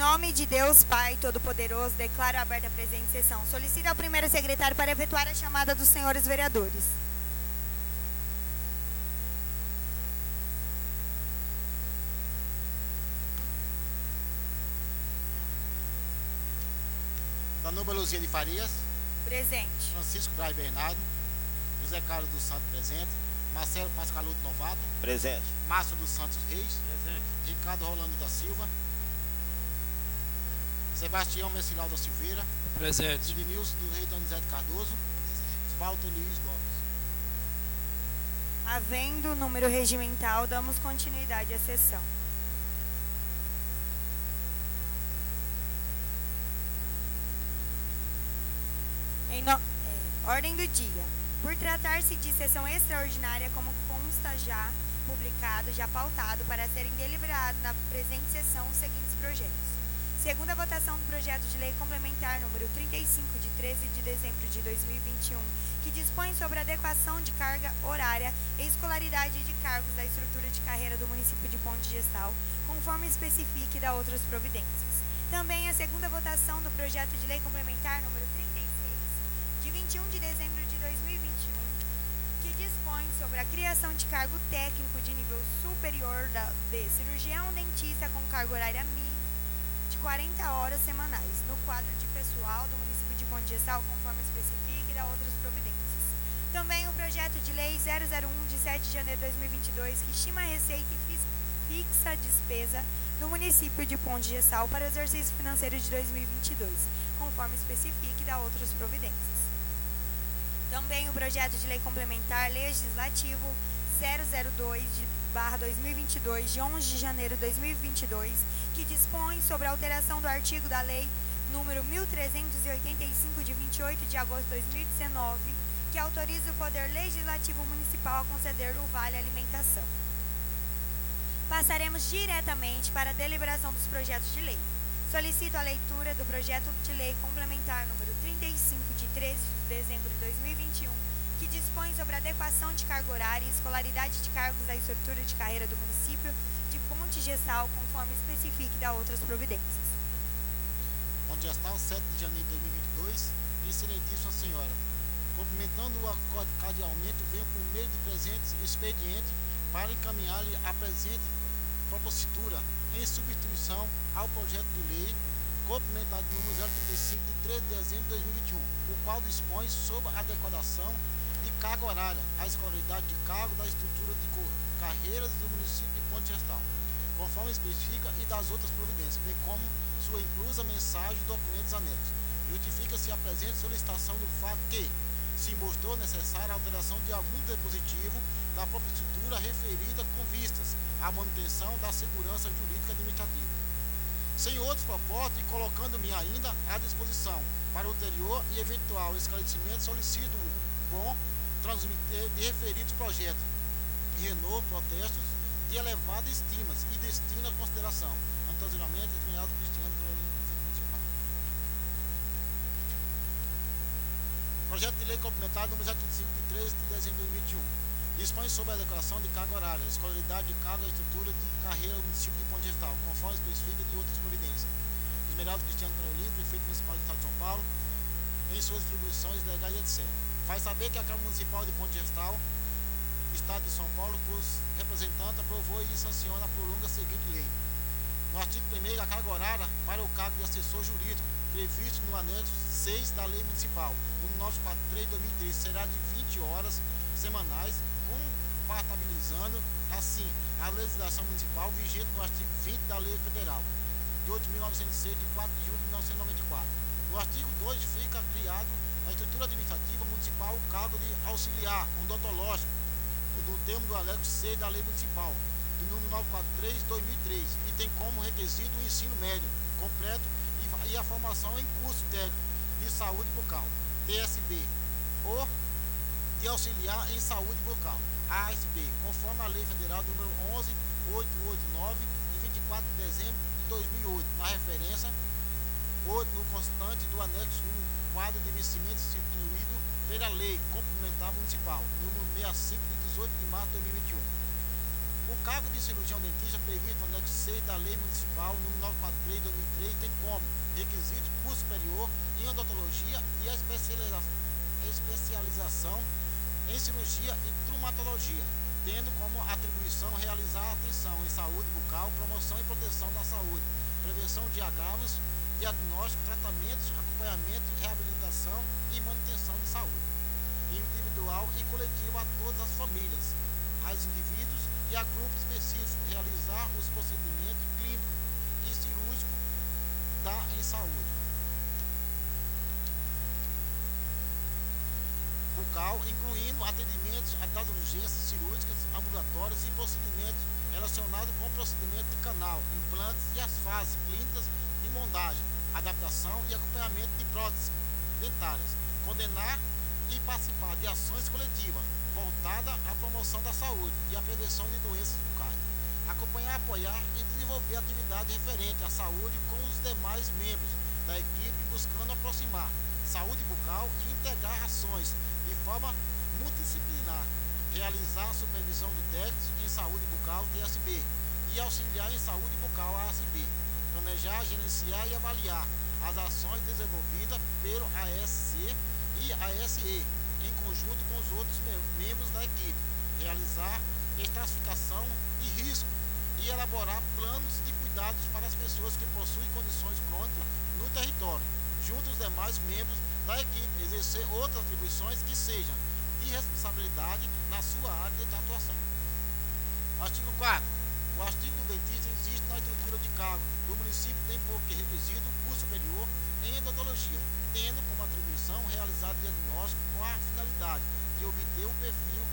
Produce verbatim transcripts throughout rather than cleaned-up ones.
nome de Deus Pai Todo-Poderoso, declaro aberta a presente sessão. Solicito ao primeiro secretário para efetuar a chamada dos senhores vereadores. Danúbia Luzia de Farias. Presente. Francisco Braz Bernardo. José Carlos dos Santos, presente. Marcelo Pascaluto Novato. Presente. Márcio dos Santos Reis. Presente. Ricardo Rolando da Silva. Sebastião Messilau da Silveira. Presente. Ednilson do Rei Donizete Cardoso. Walter Luiz Lopes. Havendo número regimental, damos continuidade à sessão. Em no... é, ordem do dia. Por tratar-se de sessão extraordinária, como consta já publicado, já pautado, para serem deliberados na presente sessão os seguintes projetos. Segunda votação do projeto de lei complementar número trinta e cinco, de treze de dezembro de dois mil e vinte e um, que dispõe sobre a adequação de carga horária e escolaridade de cargos da estrutura de carreira do município de Ponte Gestal, conforme especifique da outras providências. Também a segunda votação do projeto de lei complementar número trinta e seis, de vinte e um de dezembro de dois mil e vinte e um, que dispõe sobre a criação de cargo técnico de nível superior da, de cirurgião dentista com carga horária mínima de quarenta horas semanais, no quadro de pessoal do município de Ponte Gestal, conforme especifique e da outras providências. Também o projeto de lei zero zero um, de sete de janeiro de dois mil e vinte e dois, que estima a receita e fixa a despesa do município de Ponte Gestal para o exercício financeiro de dois mil e vinte e dois, conforme especifique e da outras providências. Também o projeto de lei complementar legislativo zero zero dois, de barra dois mil e vinte e dois, de onze de janeiro de dois mil e vinte e dois, que dispõe sobre a alteração do artigo da lei número mil trezentos e oitenta e cinco, de vinte e oito de agosto de dois mil e dezenove, que autoriza o Poder Legislativo Municipal a conceder o Vale Alimentação. Passaremos diretamente para a deliberação dos projetos de lei. Solicito a leitura do projeto de lei complementar número trinta e cinco, de treze de dezembro de dois mil e vinte e um, que dispõe sobre a adequação de carga horária e escolaridade de cargos da estrutura de carreira do município de Ponte Gestal, conforme especifique da outras providências. Ponte Gestal, sete de janeiro de dois mil e vinte e dois. Excelentíssima Senhora, cumprimentando-o cordialmente, venho por meio de presente expediente para encaminhar-lhe a presente propositura em substituição ao projeto de lei complementar número zero trinta e cinco, de treze de dezembro de dois mil e vinte e um, o qual dispõe sobre a adequação de carga horária, a escolaridade de cargo da estrutura de carreiras do município de Ponte Gestal, conforme especifica e das outras providências, bem como sua inclusa mensagem e documentos anexos. Justifica-se a presente solicitação do fato que se mostrou necessária a alteração de algum dispositivo da própria estrutura referida com vistas à manutenção da segurança jurídica administrativa. Sem outros propósitos e colocando-me ainda à disposição para ulterior e eventual esclarecimento, solicito o bom transmitir de referidos projetos, renovo protestos de elevada estima e destina a consideração. Anteriormente, determinado Cristiano Municipal. Projeto de lei complementar número zero trinta e cinco, de treze de dezembro de dois mil e vinte e um. Dispõe sobre a adequação de carga horária, escolaridade de cargo e estrutura de carreira do município de Ponte Gestal, conforme especifica de outras providências. Esmeraldo Cristiano Carolino, prefeito municipal do Estado de São Paulo, em suas atribuições legais, etcétera. Faz saber que a Câmara Municipal de Ponte Gestal, Estado de São Paulo, por representante, aprovou e sanciona a prolonga seguinte lei. No artigo primeiro, a carga horária para o cargo de assessor jurídico, previsto no anexo seis da Lei Municipal, número novecentos e quarenta e três de dois mil e treze, será de vinte horas semanais, compatibilizando assim a legislação municipal vigente no artigo vinte da Lei Federal de oito mil novecentos e seis, de quatro de julho de mil novecentos e noventa e quatro. No artigo dois, fica criado na estrutura administrativa municipal o cargo de auxiliar odontológico, no termo do anexo seis da Lei Municipal, do número novecentos e quarenta e três de dois mil e três, e tem como requisito o ensino médio completo e a formação em curso técnico de saúde bucal, T S B, ou de auxiliar em saúde bucal, A S B, conforme a Lei Federal número onze mil oitocentos e oitenta e nove, de vinte e quatro de dezembro de dois mil e oito, na referência ou no constante do anexo um, quadro de vencimento instituído pela Lei Complementar Municipal, número sessenta e cinco, de dezoito de março de dois mil e vinte e um. O cargo de cirurgião dentista previsto no anexo seis da Lei Municipal número novecentos e quarenta e três de dois mil e três tem como requisito curso superior em odontologia e a especializa- especialização em cirurgia e traumatologia, tendo como atribuição realizar atenção em saúde bucal, promoção e proteção da saúde, prevenção de agravos, diagnóstico, tratamentos, acompanhamento, reabilitação e manutenção de saúde individual e coletiva a todas as famílias, aos indivíduos e a grupos específicos, realizar os procedimentos clínicos e cirúrgicos da em saúde bucal, incluindo atendimentos das urgências cirúrgicas, ambulatórias e procedimentos relacionados com o procedimento de canal, implantes e as fases clínicas de moldagem, adaptação e acompanhamento de próteses dentárias, condenar e participar de ações coletivas voltada à promoção da saúde e à prevenção de doenças bucais, acompanhar, apoiar e desenvolver atividade referente à saúde com os demais membros da equipe, buscando aproximar saúde bucal e integrar ações de forma multidisciplinar, realizar a supervisão de técnicos em saúde bucal T S B e auxiliar em saúde bucal A S B, planejar, gerenciar e avaliar as ações desenvolvidas pelo A S C e A S E, em conjunto com os outros me- membros da equipe, realizar estratificação de risco e elaborar planos de cuidados para as pessoas que possuem condições crônicas no território, junto aos demais membros da equipe, exercer outras atribuições que sejam de responsabilidade na sua área de atuação. Artigo quarto. O artigo do dentista existe na estrutura de cargo do município, tem por requisito um curso superior em odontologia, tendo como atribuição realizar diagnóstico com a finalidade de obter o perfil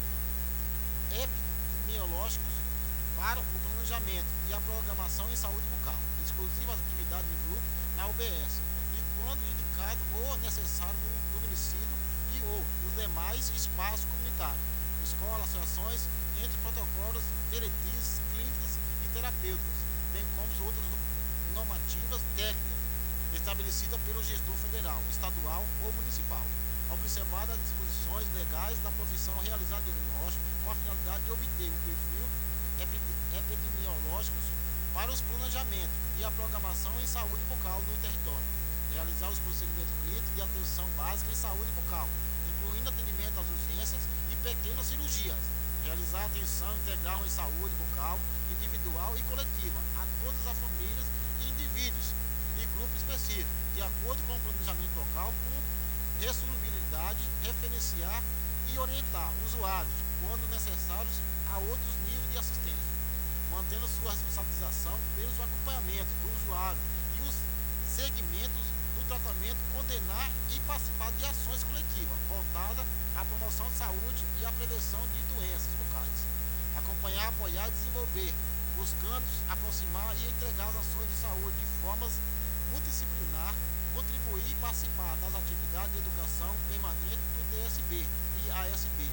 epidemiológico para o planejamento e a programação em saúde bucal, exclusiva atividade em grupo na U B S, e quando indicado ou necessário no, no município e ou nos demais espaços comunitários, escolas, associações, entre protocolos, diretrizes clínicas e terapêuticas, bem como outras normativas técnicas estabelecida pelo gestor federal, estadual ou municipal, observadas as disposições legais da profissão, realizar diagnóstico com a finalidade de obter o perfil epidemiológico para os planejamentos e a programação em saúde bucal no território, realizar os procedimentos clínicos de atenção básica em saúde bucal, incluindo atendimento às urgências e pequenas cirurgias, realizar atenção integral em saúde bucal, individual e coletiva, a todas as famílias e indivíduos e grupos específicos, de acordo com o planejamento local, com resolubilidade, referenciar e orientar usuários, quando necessários, a outros níveis de assistência, mantendo sua responsabilização pelo acompanhamento do usuário e os segmentos do tratamento, condenar e participar de ações coletivas voltadas à promoção de saúde e à prevenção de doenças bucais, acompanhar, apoiar e desenvolver, buscando aproximar e entregar as ações de saúde de formas multidisciplinar, contribuir e participar das atividades de educação permanente do T S B e A S B.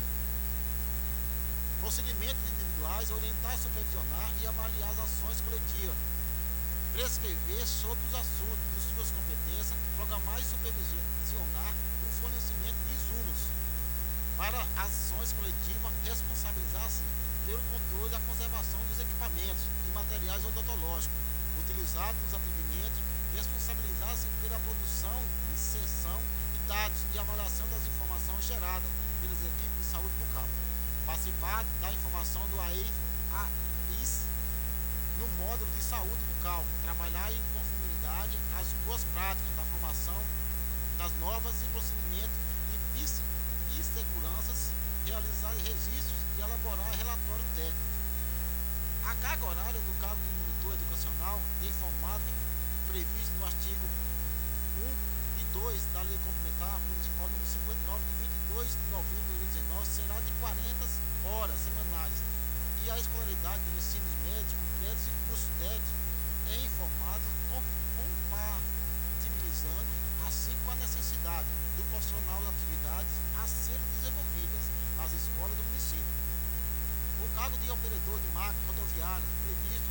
Procedimentos individuais, orientar, supervisionar e avaliar as ações coletivas. Prescrever sobre os assuntos de suas competências, programar e supervisionar o fornecimento de insumos para ações coletivas, responsabilizar-se pelo controle e a conservação dos equipamentos e materiais odontológicos utilizados nos atendimentos, responsabilizar-se pela produção, inserção de dados e avaliação das informações geradas pelas equipes de saúde bucal, participar da informação do A I S no módulo de saúde bucal, trabalhar em conformidade às boas práticas da formação das normas e procedimentos e, e seguranças, realizar registros e elaborar relatório técnico. A carga horária do cargo de monitor educacional de informática previsto no artigo um e dois da Lei Complementar Municipal número cinquenta e nove, de vinte e dois de novembro de dois mil e dezenove, será de quarenta horas semanais, e a escolaridade de ensino médio completos e cursos técnicos em informática compatibilizando assim com a necessidade do profissional das atividades a serem desenvolvidas nas escolas do município. O cargo de operador de máquina rodoviária previsto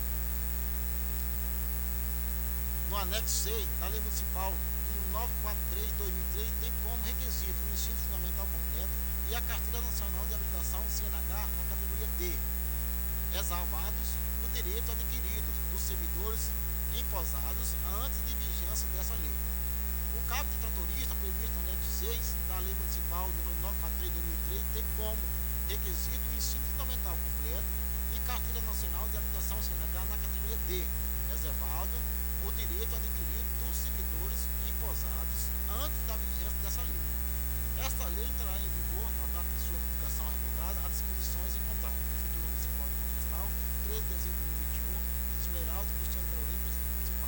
no anexo seis da Lei Municipal novecentos e quarenta e três de dois mil e três tem como requisito o ensino fundamental completo e a Carteira Nacional de Habilitação C N H na categoria D. ressalvados os direitos adquiridos dos servidores emposados antes de vigência dessa lei. O cargo de tratorista previsto no anexo seis da Lei Municipal número novecentos e quarenta e três de dois mil e três tem como requisito o ensino fundamental completo e carteira nacional de habilitação C N H na categoria D, reservado o direito adquirido dos servidores emposados antes da vigência dessa lei. Esta lei entrará em vigor na data de sua publicação revogada às disposições em contrato. Prefeitura Municipal de Congestal, treze de dezembro de dois mil e vinte e um, Esmeralda Cristiano Carolina, presidente municipal.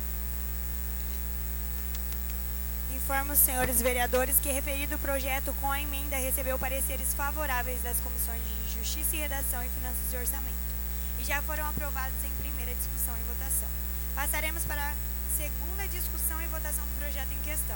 Informo os senhores vereadores que referido projeto com a emenda recebeu pareceres favoráveis das comissões de Justiça e Redação e Finanças e Orçamento e já foram aprovados em primeira discussão e votação. Passaremos para a segunda discussão e votação do projeto em questão.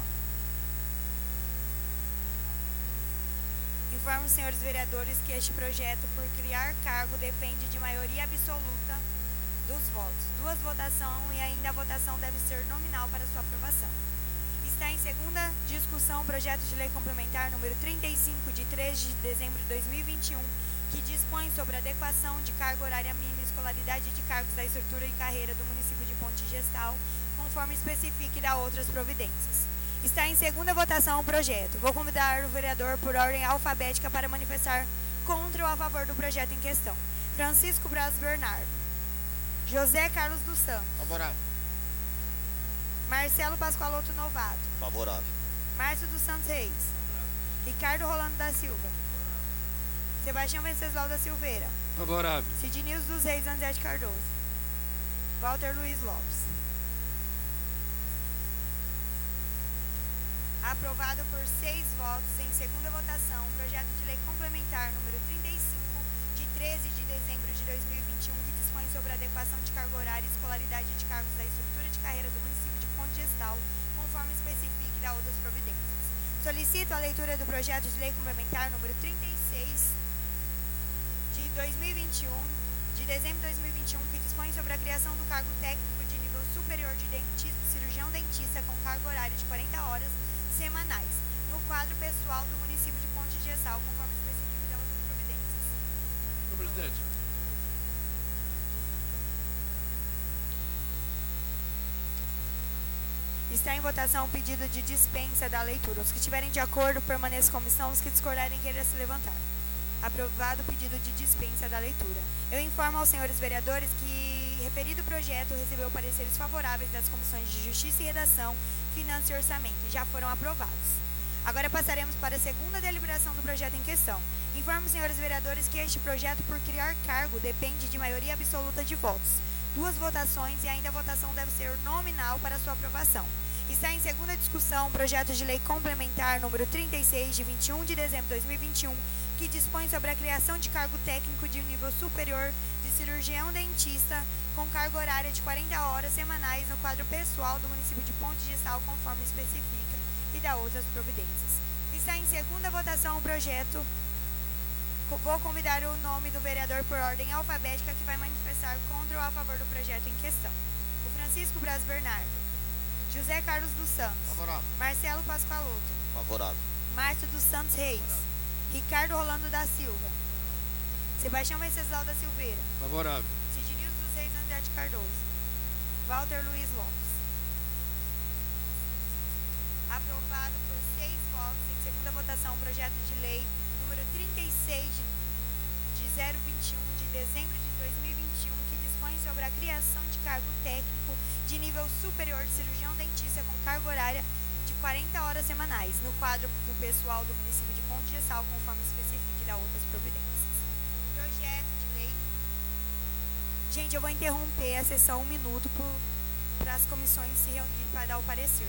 Informo os senhores vereadores que este projeto, por criar cargo, depende de maioria absoluta dos votos. Duas votações e ainda a votação deve ser nominal para sua aprovação. Está em segunda discussão o projeto de lei complementar número trinta e cinco, de três de dezembro de dois mil e vinte e um, que dispõe sobre a adequação de carga horária mínima e escolaridade de cargos da estrutura e carreira do município de Ponte Gestal, conforme especifique e dá outras providências. Está em segunda votação o projeto. Vou convidar o vereador por ordem alfabética para manifestar contra ou a favor do projeto em questão. Francisco Braz Bernardo. José Carlos dos Santos. Favorável. Marcelo Pascoaloto Novato. Favorável. Márcio dos Santos Reis. Favorável. Ricardo Rolando da Silva. Favorável. Sebastião Venceslau da Silveira. Favorável. Sidnilson dos Reis Anzete Cardoso. Walter Luiz Lopes. Aprovado por seis votos em segunda votação, o projeto de lei complementar número trinta e cinco, de treze de dezembro de dois mil e vinte e um, que dispõe sobre a adequação de carga horária e escolaridade de cargos da estrutura de carreira do município de Ponte Gestal, conforme especifique e dá outras providências. Solicito a leitura do projeto de lei complementar número trinta e seis, de dois mil e vinte e um, de dezembro de dois mil e vinte e um, que dispõe sobre a criação do cargo técnico de nível superior de dentista, cirurgião dentista com carga horária de quarenta horas semanais, no quadro pessoal do município de Ponte Gestal, conforme especifique de outras providências. Senhor presidente. Está em votação o pedido de dispensa da leitura. Os que estiverem de acordo, permaneçam como estão. Os que discordarem, queiram se levantar. Aprovado o pedido de dispensa da leitura. Eu informo aos senhores vereadores que referido projeto recebeu pareceres favoráveis das comissões de Justiça e Redação, Finanças e Orçamento e já foram aprovados. Agora passaremos para a segunda deliberação do projeto em questão. Informo, senhores vereadores, que este projeto, por criar cargo, depende de maioria absoluta de votos. Duas votações e ainda a votação deve ser nominal para sua aprovação. Está em segunda discussão o projeto de lei complementar número trinta e seis, de vinte e um de dezembro de dois mil e vinte e um, que dispõe sobre a criação de cargo técnico de nível superior de cirurgião dentista com carga horária de quarenta horas semanais no quadro pessoal do município de Ponte Gestal, conforme especifica e dá outras providências. Está em segunda votação o projeto. Vou convidar o nome do vereador por ordem alfabética que vai manifestar contra ou a favor do projeto em questão. O Francisco Braz Bernardo. José Carlos dos Santos. Favorável. Marcelo Pascoaloto. Favorável. Márcio dos Santos Reis. Favorável. Ricardo Rolando da Silva. Sebastião Venceslau da Silveira. Favorável. Sidnilson dos Reis Andrade Cardoso. Walter Luiz Lopes. Aprovado por seis votos em segunda votação o projeto de lei número trinta e seis de zero vinte e um de dezembro de dois mil e vinte e um, que dispõe sobre a criação de cargo técnico de nível superior de cirurgião dentista com carga horária de quarenta horas semanais no quadro do pessoal do município de Ponte Gestal, conforme especifique e dá outras providências. Projeto de lei. Gente, eu vou interromper a sessão um minuto para as comissões se reunirem para dar o parecer.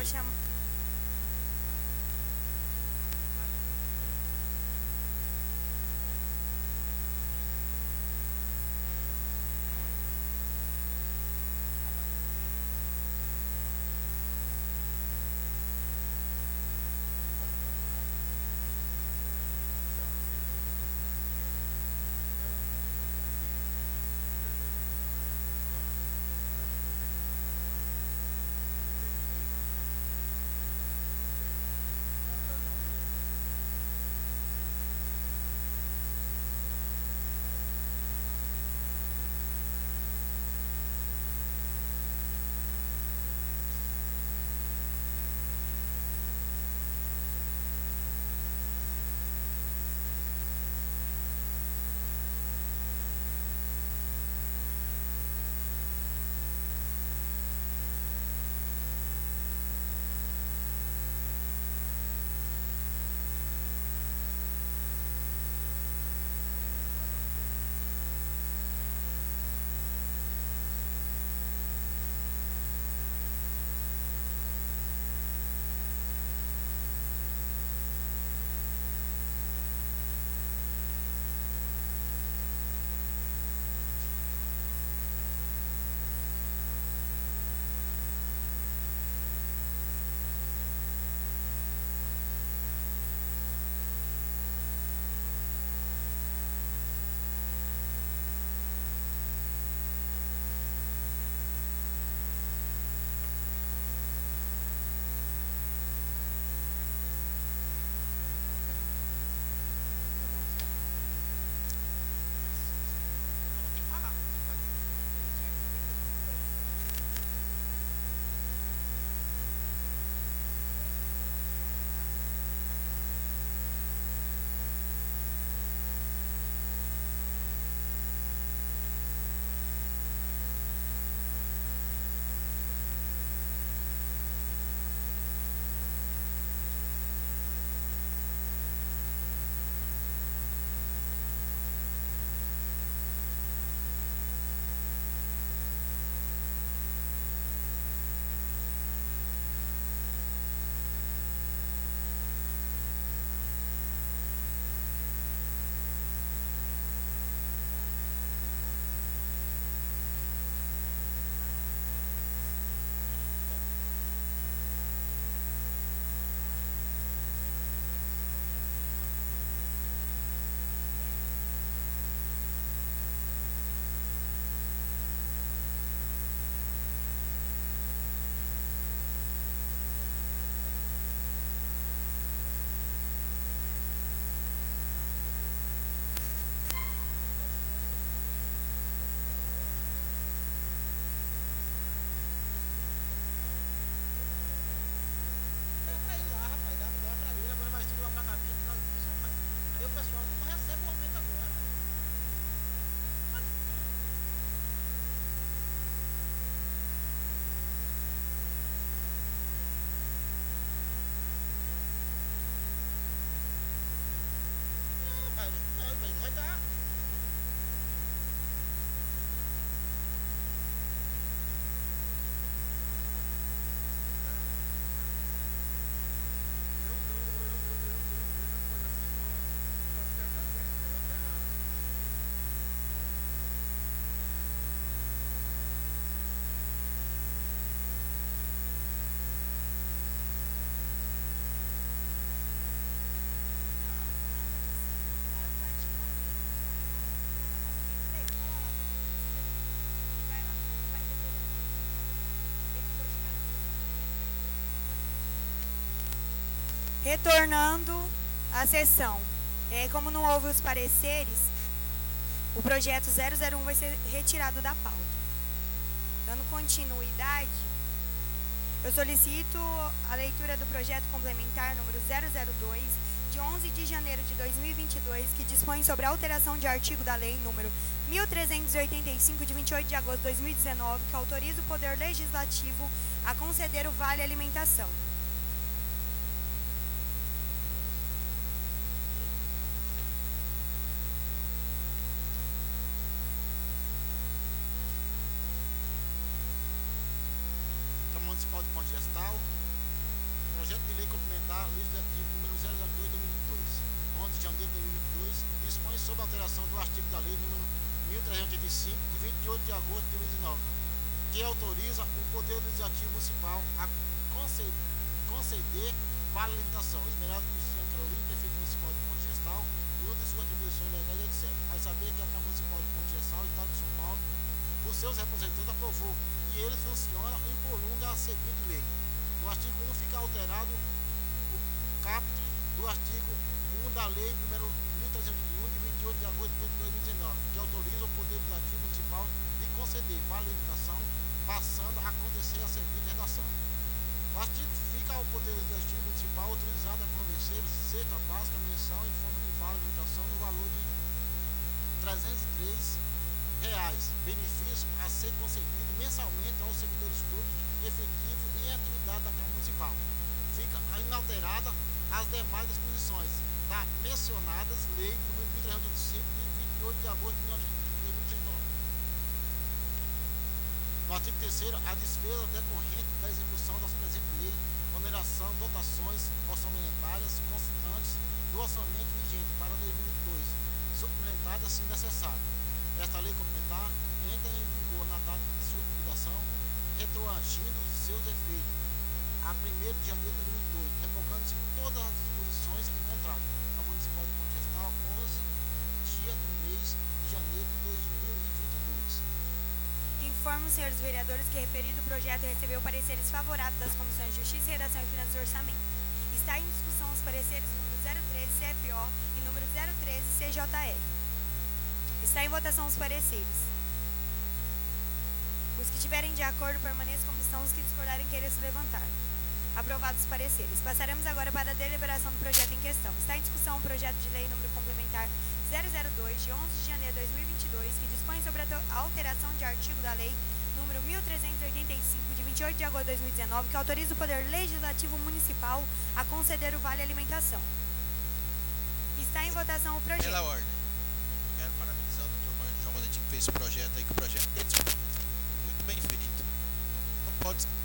chamar. Retornando à sessão, é, como não houve os pareceres, o projeto zero zero um vai ser retirado da pauta. Dando continuidade, eu solicito a leitura do projeto complementar número zero zero dois, de onze de janeiro de dois mil e vinte e dois, que dispõe sobre a alteração de artigo da lei número mil trezentos e oitenta e cinco, de vinte e oito de agosto de dois mil e dezenove, que autoriza o Poder Legislativo a conceder o Vale Alimentação. Municipal de Ponte Gestal, Projeto de Lei Complementar Legislativo número zero zero dois barra dois mil e dois, onze de janeiro de dois mil e dois, dispõe sobre a alteração do artigo da Lei número mil trezentos e oitenta e cinco, de vinte e oito de agosto de dois mil e dezenove, que autoriza o Poder Legislativo Municipal a conceder, conceder vale alimentação. Esmeralda Cristiano Carolina, prefeito municipal de Ponte Gestal, usa de suas atribuições legais, etcétera. Faz saber que a Câmara Municipal de Ponte Gestal, Estado de São Paulo, por seus representantes, aprovou e ele sanciona e prolonga a seguinte lei. No artigo um fica alterado o caput do artigo um da Lei número mil trezentos e um, de vinte e oito de agosto de dois mil e dezenove, que autoriza o Poder Legislativo Municipal de conceder vale alimentação, passando a acontecer a seguinte redação. O artigo fica ao Poder Legislativo Municipal autorizado a fornecer cesta básica mensal em forma de vale alimentação no valor de trezentos e três reais, benefício a ser concedido mensalmente aos servidores públicos efetivos em atividade da Câmara Municipal. Fica inalterada as demais disposições da mencionadas Lei número mil trezentos e oitenta e cinco, de vinte e oito de agosto de mil novecentos e dezenove. No artigo terceiro, a despesa decorrente da execução das presentes leis, oneração, dotações orçamentárias constantes do orçamento vigente para dois mil e vinte e dois, suplementadas se necessário. Esta lei complementar entra em vigor na data de sua publicação, retroagindo seus efeitos a primeiro de janeiro de dois mil e vinte e dois, revogando-se todas as disposições em contrário. Câmara Municipal de Ponte Gestal, onze dia do mês de janeiro de dois mil e vinte e dois. Informo os senhores vereadores que referido projeto recebeu pareceres favoráveis das comissões de Justiça, Redação e Finanças e Orçamento. Está em discussão os pareceres número zero treze C F O e número zero treze C J R. Está em votação os pareceres. Os que tiverem de acordo permaneçam como estão, os que discordarem queiram se levantar. Aprovados os pareceres. Passaremos agora para a deliberação do projeto em questão. Está em discussão o projeto de lei número complementar zero zero dois, de onze de janeiro de dois mil e vinte e dois, que dispõe sobre a alteração de artigo da lei número mil trezentos e oitenta e cinco, de vinte e oito de agosto de dois mil e dezenove, que autoriza o Poder Legislativo Municipal a conceder o vale alimentação. Está em votação o projeto. Pela ordem. Eu quero parabenizar o doutor João Valentim que fez esse projeto aí, que o projeto é muito bem feito. Não pode ser.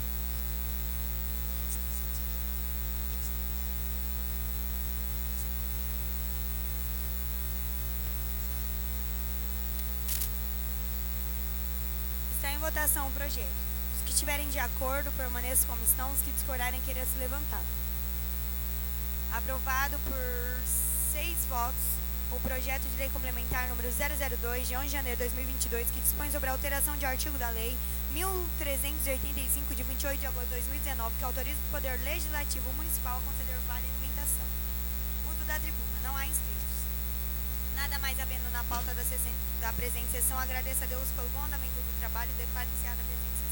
Está em votação o projeto. Os que estiverem de acordo permaneçam como estão, os que discordarem queiram se levantar. Aprovado por seis votos o projeto de lei complementar número zero zero dois, de onze de janeiro de dois mil e vinte e dois, que dispõe sobre a alteração de artigo da lei mil trezentos e oitenta e cinco, de vinte e oito de agosto de dois mil e dezenove, que autoriza o Poder Legislativo Municipal a conceder vale alimentação. Uso da tribuna. Não há inscritos. Nada mais havendo na pauta da, da presente sessão, agradeço a Deus pelo bom andamento do trabalho e declaro iniciada a presente sessão.